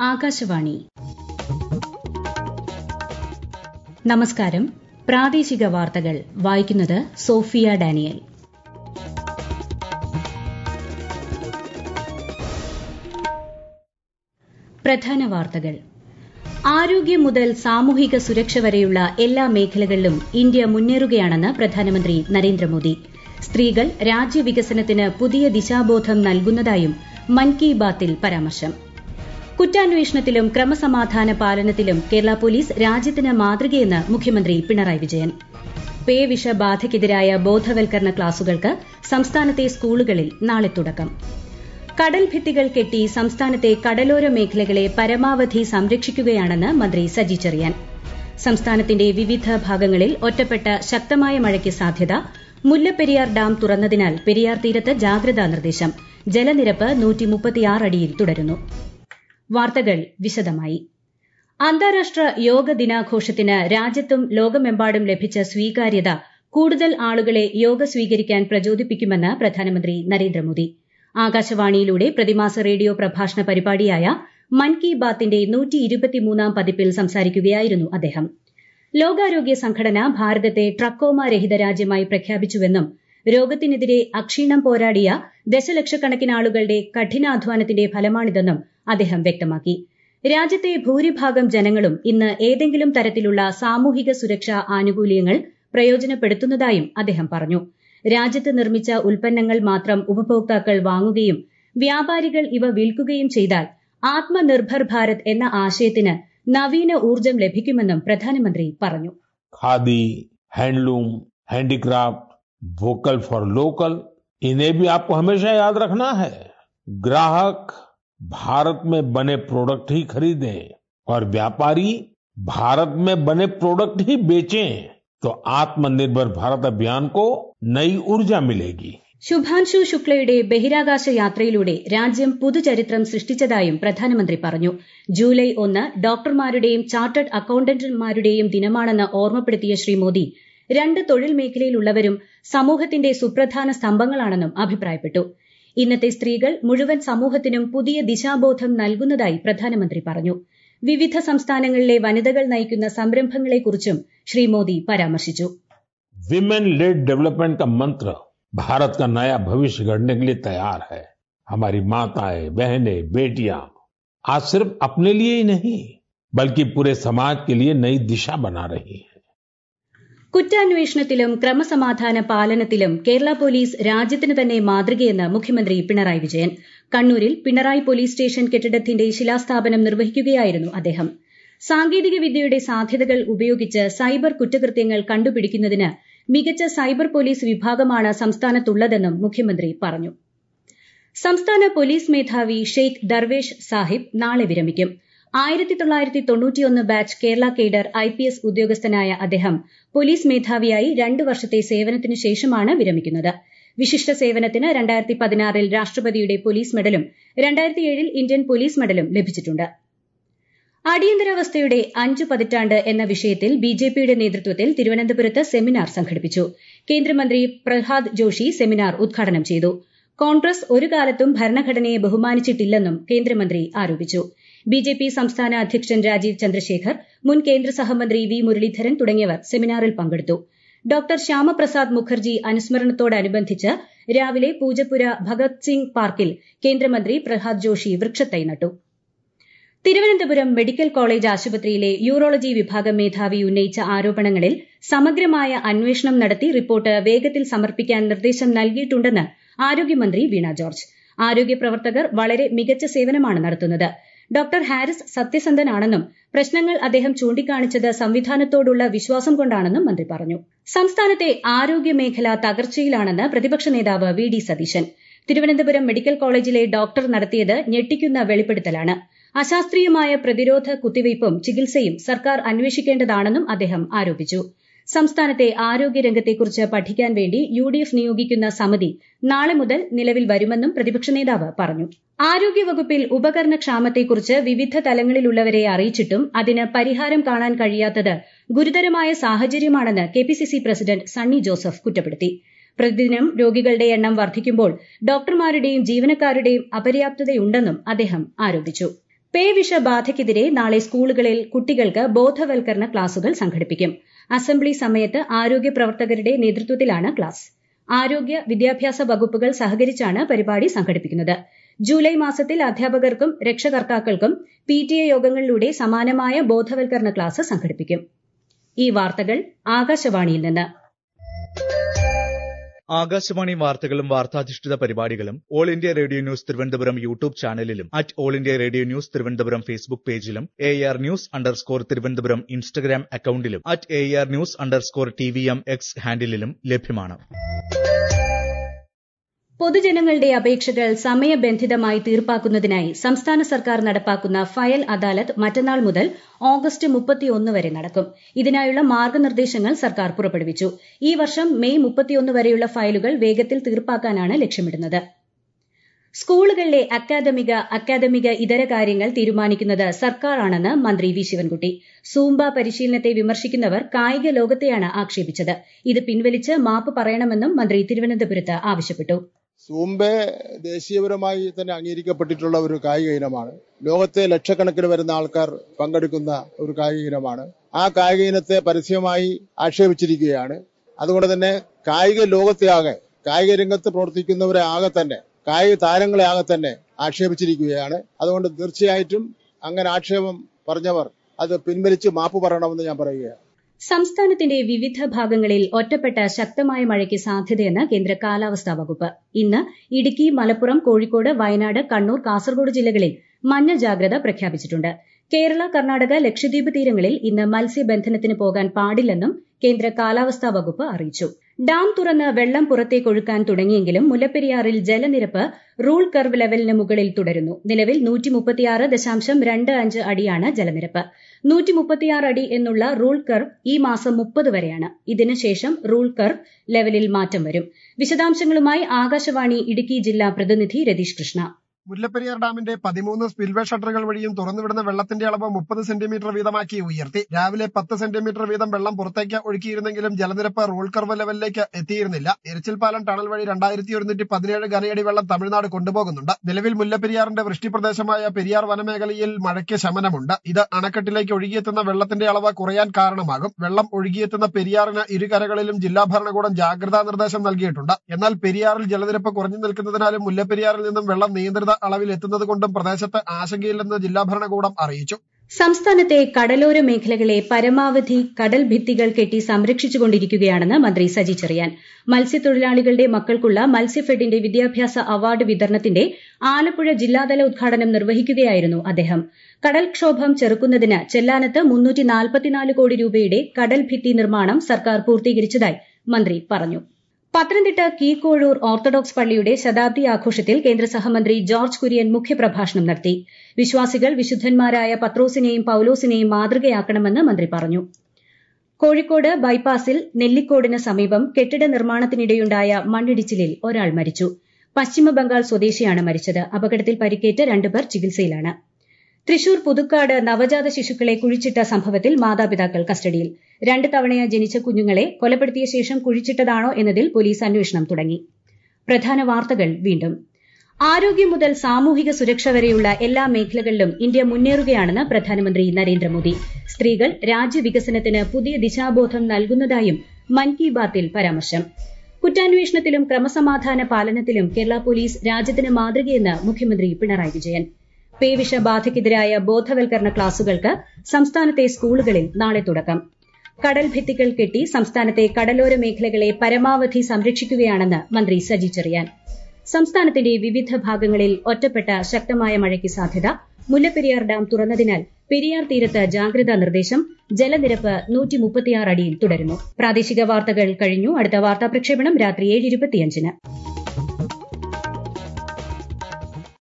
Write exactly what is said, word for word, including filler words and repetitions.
ആകാശവാണി. നമസ്കാരം. പ്രാദേശിക വാർത്തകൾ വായിക്കുന്നത് സോഫിയ ഡാനിയൽ. പ്രധാന വാർത്തകൾ. ആരോഗ്യം മുതൽ സാമൂഹിക സുരക്ഷ വരെയുള്ള എല്ലാ മേഖലകളിലും ഇന്ത്യ മുന്നേറുകയാണെന്ന് പ്രധാനമന്ത്രി നരേന്ദ്രമോദി. സ്ത്രീകൾ രാജ്യവികസനത്തിന് പുതിയ ദിശാബോധം നൽകുന്നതായും മൻ കി ബാത്തിൽ പരാമർശം. കുറ്റാന്വേഷണത്തിലും ക്രമസമാധാന പാലനത്തിലും കേരള പോലീസ് രാജ്യത്തിന് മാതൃകയെന്ന് മുഖ്യമന്ത്രി പിണറായി വിജയൻ. പേവിഷബാധയ്ക്കെതിരായ ബോധവൽക്കരണ ക്ലാസുകൾക്ക് സംസ്ഥാനത്തെ സ്കൂളുകളിൽ നാളെ തുടക്കം. കടൽ ഭിത്തികൾ കെട്ടി സംസ്ഥാനത്തെ കടലോര മേഖലകളെ പരമാവധി സംരക്ഷിക്കുകയാണെന്ന് മന്ത്രി സജി ചെറിയാൻ. സംസ്ഥാനത്തിന്റെ വിവിധ ഭാഗങ്ങളിൽ ഒറ്റപ്പെട്ട ശക്തമായ മഴയ്ക്ക് സാധ്യത. മുല്ലപ്പെരിയാർ ഡാം തുറന്നതിനാൽ പെരിയാർ തീരത്ത് ജാഗ്രതാ നിർദ്ദേശം. ജലനിരപ്പ് നൂറ്റി മുപ്പത്തിയാറ് അടിയിൽ തുടരുന്നു. വാർത്തകൾ വിശദമായി. അന്താരാഷ്ട്ര യോഗ ദിനാഘോഷത്തിന് രാജ്യത്തും ലോകമെമ്പാടും ലഭിച്ച സ്വീകാര്യത കൂടുതൽ ആളുകളെ യോഗ സ്വീകരിക്കാൻ പ്രചോദിപ്പിക്കുമെന്ന് പ്രധാനമന്ത്രി നരേന്ദ്രമോദി. ആകാശവാണിയിലൂടെ പ്രതിമാസ റേഡിയോ പ്രഭാഷണ പരിപാടിയായ മൻ കി ബാത്തിന്റെ നൂറ്റി ഇരുപത്തിമൂന്നാം പതിപ്പിൽ സംസാരിക്കുകയായിരുന്നു അദ്ദേഹം. ലോകാരോഗ്യ സംഘടന ഭാരതത്തെ ട്രക്കോമ രഹിത രാജ്യമായി പ്രഖ്യാപിച്ചുവെന്നും രോഗത്തിനെതിരെ അക്ഷീണം പോരാടിയ ദശലക്ഷക്കണക്കിന് ആളുകളുടെ കഠിനാധ്വാനത്തിന്റെ ഫലമാണിതെന്നും അദ്ദേഹം വ്യക്തമാക്കി. രാജ്യത്തെ ഭൂരിഭാഗം ജനങ്ങളും ഇന്ന് ഏതെങ്കിലും തരത്തിലുള്ള സാമൂഹിക സുരക്ഷാ ആനുകൂല്യങ്ങൾ പ്രയോജനപ്പെടുത്തുന്നതായും അദ്ദേഹം പറഞ്ഞു. രാജ്യത്ത് നിർമ്മിച്ച ഉൽപ്പന്നങ്ങൾ മാത്രം ഉപഭോക്താക്കൾ വാങ്ങുകയും വ്യാപാരികൾ ഇവ വിൽക്കുകയും ചെയ്താൽ ആത്മനിർഭർ ഭാരത് എന്ന ആശയത്തിന് നവീന ഊർജ്ജം ലഭിക്കുമെന്നും പ്രധാനമന്ത്രി പറഞ്ഞു. Khadi, handloom, handicraft, vocal for local, इन्हें भी आपको हमेशा याद रखना है. ग्राहक भारत में बने प्रोडक्ट ही खरीदें और व्यापारी भारत में बने प्रोडक्ट ही बेचें तो आत्मनिर्भर भारत अभियान को नई ऊर्जा मिलेगी. ശുഭാൻഷു ശുക്ലയുടെ ബഹിരാകാശ യാത്രയിലൂടെ രാജ്യം പുതുചരിത്രം സൃഷ്ടിച്ചതായും പ്രധാനമന്ത്രി പറഞ്ഞു. ജൂലൈ ഒന്ന് ഡോക്ടർമാരുടെയും ചാർട്ടേഡ് അക്കൌണ്ടന്റുമാരുടെയും ദിനമാണെന്ന് ഓർമ്മപ്പെടുത്തിയ ശ്രീ മോദി രണ്ട് തൊഴിൽ മേഖലയിലുള്ളവരും സമൂഹത്തിന്റെ സുപ്രധാന സ്തംഭങ്ങളാണെന്നും അഭിപ്രായപ്പെട്ടു. ഇന്നത്തെ സ്ത്രീകൾ മുഴുവൻ സമൂഹത്തിനും പുതിയ ദിശാബോധം നൽകുന്നതായി പ്രധാനമന്ത്രി പറഞ്ഞു. വിവിധ സംസ്ഥാനങ്ങളിലെ വനിതകൾ നയിക്കുന്ന സംരംഭങ്ങളെക്കുറിച്ചും ശ്രീ മോദി പരാമർശിച്ചു. विमेन लेड डेवलपमेंट का मंत्र भारत का नया भविष्य गढ़ने के लिए तैयार है. हमारी माताएं, बहनें, बेटियां आज सिर्फ अपने लिए ही नहीं बल्कि पूरे समाज के लिए नई दिशा बना रही हैं. കുറ്റാന്വേഷണത്തിലും ക്രമസമാധാന പാലനത്തിലും കേരള പോലീസ് രാജ്യത്തിന് തന്നെ മാതൃകയെന്ന് മുഖ്യമന്ത്രി പിണറായി വിജയൻ. കണ്ണൂരിൽ പിണറായി പോലീസ് സ്റ്റേഷൻ കെട്ടിടത്തിന്റെ ശിലാസ്ഥാപനം നിർവഹിക്കുകയായിരുന്നു അദ്ദേഹം. സാങ്കേതിക വിദ്യയുടെ സാധ്യതകൾ ഉപയോഗിച്ച് സൈബർ കുറ്റകൃത്യങ്ങൾ കണ്ടുപിടിക്കുന്നതിന് മികച്ച സൈബർ പോലീസ് വിഭാഗമാണ് സംസ്ഥാനത്തുള്ളതെന്നും മുഖ്യമന്ത്രി പറഞ്ഞു. സംസ്ഥാന പോലീസ് മേധാവി ഷെയ്ഖ് ദർവേഷ് സാഹിബ് നാളെ വിരമിക്കും. ആയിരത്തി തൊള്ളായിരത്തി തൊണ്ണൂറ്റിയൊന്ന് batch Kerala cadre I P S ഉദ്യോഗസ്ഥനായ അദ്ദേഹം പോലീസ് മേധാവിയായി രണ്ടു വർഷത്തെ സേവനത്തിനു ശേഷമാണ് വിരമിക്കുന്നത്. വിശിഷ്ട സേവനത്തിന് രണ്ടായിരത്തി പതിനാറിൽ രാഷ്ട്രപതിയുടെ പോലീസ് മെഡലും രണ്ടായിരത്തി ഏഴിൽ ഇന്ത്യൻ പോലീസ് മെഡലും ലഭിച്ചിട്ടുണ്ട്. അടിയന്തരാവസ്ഥയുടെ അഞ്ചു പതിറ്റാണ്ട് എന്ന വിഷയത്തിൽ ബിജെപിയുടെ നേതൃത്വത്തിൽ തിരുവനന്തപുരത്ത് സെമിനാർ സംഘടിപ്പിച്ചു. കേന്ദ്രമന്ത്രി പ്രഹ്ലാദ് ജോഷി സെമിനാർ ഉദ്ഘാടനം ചെയ്തു. കോൺഗ്രസ് ഒരു കാലത്തും ഭരണഘടനയെ ബഹുമാനിച്ചിട്ടില്ലെന്നും കേന്ദ്രമന്ത്രി ആരോപിച്ചു. ബിജെപി സംസ്ഥാന അധ്യക്ഷൻ രാജീവ് ചന്ദ്രശേഖർ, മുൻ കേന്ദ്ര സഹമന്ത്രി വി മുരളീധരൻ തുടങ്ങിയവർ സെമിനാറിൽ പങ്കെടുത്തു. ഡോക്ടർ ശ്യാമപ്രസാദ് മുഖർജി അനുസ്മരണത്തോടനുബന്ധിച്ച് രാവിലെ പൂജപ്പുര ഭഗത് സിംഗ് പാർക്കിൽ കേന്ദ്രമന്ത്രി പ്രഹ്ലാദ് ജോഷി വൃക്ഷത്തൈ നട്ടു. തിരുവനന്തപുരം മെഡിക്കൽ കോളേജ് ആശുപത്രിയിലെ യൂറോളജി വിഭാഗം മേധാവി ഉന്നയിച്ച ആരോപണങ്ങളിൽ സമഗ്രമായ അന്വേഷണം നടത്തി റിപ്പോർട്ട് വേഗത്തിൽ സമർപ്പിക്കാൻ നിർദ്ദേശം നൽകിയിട്ടുണ്ടെന്ന് ആരോഗ്യമന്ത്രി വീണ ജോർജ്. ആരോഗ്യ പ്രവർത്തകർ വളരെ മികച്ച സേവനമാണ് നടത്തുന്നത്. ഡോക്ടർ ഹാരിസ് സത്യസന്ധനാണെന്നും പ്രശ്നങ്ങൾ അദ്ദേഹം ചൂണ്ടിക്കാണിച്ചത് സംവിധാനത്തോടുള്ള വിശ്വാസം കൊണ്ടാണെന്നും മന്ത്രി പറഞ്ഞു. സംസ്ഥാനത്തെ ആരോഗ്യ മേഖല തകർച്ചയിലാണെന്ന് പ്രതിപക്ഷ നേതാവ് V D Satheesan. Thiruvananthapuram medical കോളേജിലെ ഡോക്ടർ നടത്തിയത് ഞെട്ടിക്കുന്ന വെളിപ്പെടുത്തലാണ്. അശാസ്ത്രീയമായ പ്രതിരോധ കുത്തിവയ്പും ചികിത്സയും സർക്കാർ അന്വേഷിക്കേണ്ടതാണെന്നും അദ്ദേഹം ആരോപിച്ചു. സംസ്ഥാനത്തെ ആരോഗ്യരംഗത്തെക്കുറിച്ച് പഠിക്കാൻ വേണ്ടി യു ഡി എഫ് നിയോഗിക്കുന്ന സമിതി നാളെ മുതൽ നിലവിൽ വരുമെന്നും പ്രതിപക്ഷ നേതാവ് പറഞ്ഞു. ആരോഗ്യവകുപ്പിൽ ഉപകരണക്ഷാമത്തെക്കുറിച്ച് വിവിധ തലങ്ങളിലുള്ളവരെ അറിയിച്ചിട്ടും അതിന് പരിഹാരം കാണാൻ കഴിയാത്തത് ഗുരുതരമായ സാഹചര്യമാണെന്ന് K P C C president Sunny Joseph കുറ്റപ്പെടുത്തി. പ്രതിദിനം രോഗികളുടെ എണ്ണം വർദ്ധിക്കുമ്പോൾ ഡോക്ടർമാരുടെയും ജീവനക്കാരുടെയും അപര്യാപ്തതയുണ്ടെന്നും അദ്ദേഹം ആരോപിച്ചു. പേവിഷബാധയ്ക്കെതിരെ നാളെ സ്കൂളുകളിൽ കുട്ടികൾക്ക് ബോധവൽക്കരണ ക്ലാസുകൾ സംഘടിപ്പിക്കും. അസംബ്ലി സമയത്ത് ആരോഗ്യ പ്രവർത്തകരുടെ നേതൃത്വത്തിലാണ് ക്ലാസ്. ആരോഗ്യ വിദ്യാഭ്യാസ വകുപ്പുകൾ സഹകരിച്ചാണ് പരിപാടി സംഘടിപ്പിക്കുന്നത്. ജൂലൈ മാസത്തിൽ അധ്യാപകർക്കും രക്ഷകർത്താക്കൾക്കും പി ടി എ യോഗങ്ങളിലൂടെ സമാനമായ ബോധവൽക്കരണ ക്ലാസ് സംഘടിപ്പിക്കും. ഈ വാർത്തകൾ ആകാശവാണിയിൽ നിന്ന്. ആകാശവാണി വാർത്തകളും വാർത്താധിഷ്ഠിത പരിപാടികളും all India radio news Thiruvananthapuram YouTube ചാനലിലും at all India radio news Thiruvananthapuram Facebook പേജിലും A R news underscore Thiruvananthapuram Instagram അക്കൌണ്ടിലും at A R news underscore T V M X ഹാൻഡിലും ലഭ്യമാണ്. പൊതുജനങ്ങളുടെ അപേക്ഷകൾ സമയബന്ധിതമായി തീർപ്പാക്കുന്നതിനായി സംസ്ഥാന സർക്കാർ നടപ്പാക്കുന്ന ഫയൽ അദാലത്ത് മറ്റന്നാൾ മുതൽ ഓഗസ്റ്റ് മുപ്പത്തിയൊന്ന് വരെ നടക്കും. ഇതിനായുള്ള മാർഗനിർദ്ദേശങ്ങൾ സർക്കാർ പുറപ്പെടുവിച്ചു. ഈ വർഷം മെയ് മുപ്പത്തിയൊന്ന് വരെയുള്ള ഫയലുകൾ വേഗത്തിൽ തീർപ്പാക്കാനാണ് ലക്ഷ്യമിടുന്നത്. സ്കൂളുകളിലെ അക്കാദമിക അക്കാദമിക ഇതര കാര്യങ്ങൾ തീരുമാനിക്കുന്നത് സർക്കാരാണെന്ന് മന്ത്രി വി ശിവൻകുട്ടി. സൂംബ പരിശീലനത്തെ വിമർശിക്കുന്നവർ കായിക ലോകത്തെയാണ് ആക്ഷേപിച്ചത്. ഇത് പിൻവലിച്ച് മാപ്പ് പറയണമെന്നും മന്ത്രി തിരുവനന്തപുരത്ത് ആവശ്യപ്പെട്ടു. സൂംബെ ദേശീയപരമായി തന്നെ അംഗീകരിക്കപ്പെട്ടിട്ടുള്ള ഒരു കായിക ഇനമാണ്. ലോകത്തെ ലക്ഷക്കണക്കിന് വരുന്ന ആൾക്കാർ പങ്കെടുക്കുന്ന ഒരു കായിക ഇനമാണ്. ആ കായിക ഇനത്തെ പരസ്യമായി ആക്ഷേപിച്ചിരിക്കുകയാണ്. അതുകൊണ്ട് തന്നെ കായിക ലോകത്തെ ആകെ, കായിക രംഗത്ത് പ്രവർത്തിക്കുന്നവരെ ആകെ തന്നെ, കായിക താരങ്ങളെ ആകെ തന്നെ ആക്ഷേപിച്ചിരിക്കുകയാണ്. അതുകൊണ്ട് തീർച്ചയായിട്ടും അങ്ങനെ ആക്ഷേപം പറഞ്ഞവർ അത് പിൻവലിച്ച് മാപ്പ് പറയണമെന്ന് ഞാൻ പറയുകയാണ്. സംസ്ഥാനത്തിന്റെ വിവിധ ഭാഗങ്ങളിൽ ഒറ്റപ്പെട്ട ശക്തമായ മഴയ്ക്ക് സാധ്യതയെന്ന് കേന്ദ്ര കാലാവസ്ഥാ വകുപ്പ്. ഇന്ന് ഇടുക്കി, മലപ്പുറം, കോഴിക്കോട്, വയനാട്, കണ്ണൂർ, കാസർഗോഡ് ജില്ലകളിൽ മഞ്ഞ ജാഗ്രത പ്രഖ്യാപിച്ചിട്ടുണ്ട്. കേരള, കർണാടക, ലക്ഷദ്വീപ് തീരങ്ങളിൽ ഇന്ന് മത്സ്യബന്ധനത്തിന് പോകാൻ പാടില്ലെന്നും കേന്ദ്ര കാലാവസ്ഥാ വകുപ്പ് അറിയിച്ചു. ഡാം തുറന്ന് വെള്ളം പുറത്തേക്കൊഴുക്കാൻ തുടങ്ങിയെങ്കിലും മുല്ലപ്പെരിയാറിൽ ജലനിരപ്പ് റൂൾ കർവ് ലെവലിന് മുകളിൽ തുടരുന്നു. നിലവിൽ നൂറ്റി മുപ്പത്തിയാറ് ദശാംശം രണ്ട് അഞ്ച് അടിയാണ് ജലനിരപ്പ്. നൂറ്റി മുപ്പത്തിയാറ് അടി എന്നുള്ള റൂൾ കർവ് ഈ മാസം മുപ്പത് വരെയാണ്. ഇതിനുശേഷം റൂൾ കർവ് ലെവലിൽ മാറ്റം വരും. വിശദാംശങ്ങളുമായി ആകാശവാണി ഇടുക്കി ജില്ലാ പ്രതിനിധി രതീഷ് കൃഷ്ണ. മുല്ലപ്പെരിയാർ ഡാമിന്റെ പതിമൂന്ന് സ്പിൽവേ ഷട്ടറുകൾ വഴിയും തുറന്നുവിടുന്ന വെള്ളത്തിന്റെ അളവ് മുപ്പത് സെന്റിമീറ്റർ വീതമാക്കി ഉയർത്തി. രാവിലെ പത്ത് സെന്റിമീറ്റർ വീതം വെള്ളം പുറത്തേക്ക് ഒഴുക്കിയിരുന്നെങ്കിലും ജലനിരപ്പ് റൂൾ കർവ് ലെവലിലേക്ക് എത്തിയിരുന്നില്ല. എരച്ചിൽപ്പാലം ടണൽ വഴി രണ്ടായിരത്തി ഒരുന്നൂറ്റി പതിനേഴ് ഘനയടി വെള്ളം തമിഴ്നാട് കൊണ്ടുപോകുന്നുണ്ട്. നിലവിൽ മുല്ലപ്പെരിയാറിന്റെ വൃഷ്ടിപ്രദേശമായ പെരിയാർ വനമേഖലയിൽ മഴയ്ക്ക് ശമനമുണ്ട്. ഇത് അണക്കെട്ടിലേക്ക് ഒഴുകിയെത്തുന്ന വെള്ളത്തിന്റെ അളവ് കുറയാൻ കാരണമാകും. വെള്ളം ഒഴുകിയെത്തുന്ന പെരിയാറിന് ഇരുകരകളിലും ജില്ലാ ഭരണകൂടം ജാഗ്രതാ നിർദ്ദേശം നൽകിയിട്ടുണ്ട്. എന്നാൽ പെരിയാറിൽ ജലനിരപ്പ് കുറഞ്ഞു നിൽക്കുന്നതിനാലും മുല്ലപ്പെരിയാറിൽ നിന്നും വെള്ളം നിയന്ത്രിത അളവിൽ എത്തുന്നത് കൊണ്ടും പ്രദേശത്ത് ആശങ്കയില്ലെന്ന് ജില്ലാ ഭരണകൂടം അറിയിച്ചു. സംസ്ഥാനത്തെ കടലോര മേഖലകളെ പരമാവധി കടൽ ഭിത്തികൾ കെട്ടി സംരക്ഷിച്ചുകൊണ്ടിരിക്കുകയാണെന്ന് മന്ത്രി സജി ചെറിയാൻ. മത്സ്യത്തൊഴിലാളികളുടെ മക്കൾക്കുള്ള മത്സ്യഫെഡിന്റെ വിദ്യാഭ്യാസ അവാർഡ് വിതരണത്തിന്റെ ആലപ്പുഴ ജില്ലാതല ഉദ്ഘാടനം നിർവഹിക്കുകയായിരുന്നു അദ്ദേഹം. കടൽക്ഷോഭം ചെറുക്കുന്നതിന് ചെല്ലാനത്ത് മുന്നൂറ്റി നാൽപ്പത്തിനാല് കോടി രൂപയുടെ കടൽ ഭിത്തി നിർമ്മാണം സർക്കാർ പൂർത്തീകരിച്ചതായി മന്ത്രി പറഞ്ഞു. പത്തനംതിട്ട കീഴ്ക്കോഴൂർ ഓർത്തഡോക്സ് പള്ളിയുടെ ശതാബ്ദി ആഘോഷത്തിൽ കേന്ദ്ര സഹമന്ത്രി ജോർജ് കുര്യൻ മുഖ്യപ്രഭാഷണം നടത്തി. വിശ്വാസികൾ വിശുദ്ധന്മാരായ പത്രോസിനെയും പൌലോസിനെയും മാതൃകയാക്കണമെന്ന് മന്ത്രി പറഞ്ഞു. കോഴിക്കോട് ബൈപ്പാസിൽ നെല്ലിക്കോടിന് സമീപം കെട്ടിട നിർമ്മാണത്തിനിടെയുണ്ടായ മണ്ണിടിച്ചിലിൽ ഒരാൾ മരിച്ചു. പശ്ചിമബംഗാൾ സ്വദേശിയാണ് മരിച്ചത്. അപകടത്തിൽ പരിക്കേറ്റ് രണ്ടുപേർ ചികിത്സയിലാണ്. തൃശൂർ പുതുക്കാട് നവജാത ശിശുക്കളെ കുഴിച്ചിട്ട സംഭവത്തിൽ മാതാപിതാക്കൾ കസ്റ്റഡിയിൽ. രണ്ട് തവണയായി ജനിച്ച കുഞ്ഞുങ്ങളെ കൊലപ്പെടുത്തിയ ശേഷം കുഴിച്ചിട്ടതാണോ എന്നതിൽ പോലീസ് അന്വേഷണം തുടങ്ങി. പ്രധാന വാർത്തകൾ വീണ്ടും. ആരോഗ്യം മുതൽ സാമൂഹിക സുരക്ഷ വരെയുള്ള എല്ലാ മേഖലകളിലും ഇന്ത്യ മുന്നേറുകയാണെന്ന് പ്രധാനമന്ത്രി നരേന്ദ്രമോദി. സ്ത്രീകൾ രാജ്യവികസനത്തിന് പുതിയ ദിശാബോധം നൽകുന്നതായും മൻ കി ബാത്തിൽ പരാമർശം. കുറ്റാന്വേഷണത്തിലും ക്രമസമാധാന പാലനത്തിലും കേരള പോലീസ് രാജ്യത്തിന് മാതൃകയെന്ന് മുഖ്യമന്ത്രി പിണറായി വിജയൻ. പേവിഷബാധയ്ക്കെതിരായ ബോധവൽക്കരണ ക്ലാസുകൾക്ക് സംസ്ഥാനത്തെ സ്കൂളുകളിൽ നാളെ തുടക്കം. കടൽ ഭിത്തികൾ കെട്ടി സംസ്ഥാനത്തെ കടലോര മേഖലകളെ പരമാവധി സംരക്ഷിക്കുകയാണെന്ന് മന്ത്രി സജി ചെറിയാൻ. സംസ്ഥാനത്തിന്റെ വിവിധ ഭാഗങ്ങളിൽ ഒറ്റപ്പെട്ട ശക്തമായ മഴയ്ക്ക് സാധ്യത. മുല്ലപ്പെരിയാർ ഡാം തുറന്നതിനാൽ പെരിയാർ തീരത്ത് ജാഗ്രതാ നിർദ്ദേശം. ജലനിരപ്പ് നൂറ്റി മുപ്പത്തിയാറ് അടിയിൽ തുടരുന്നു. പ്രാദേശിക വാർത്തകൾ കഴിഞ്ഞു. അടുത്ത വാർത്താ പ്രക്ഷേപണം രാത്രി ഏഴ് ഇരുപത്തിയഞ്ചിന്.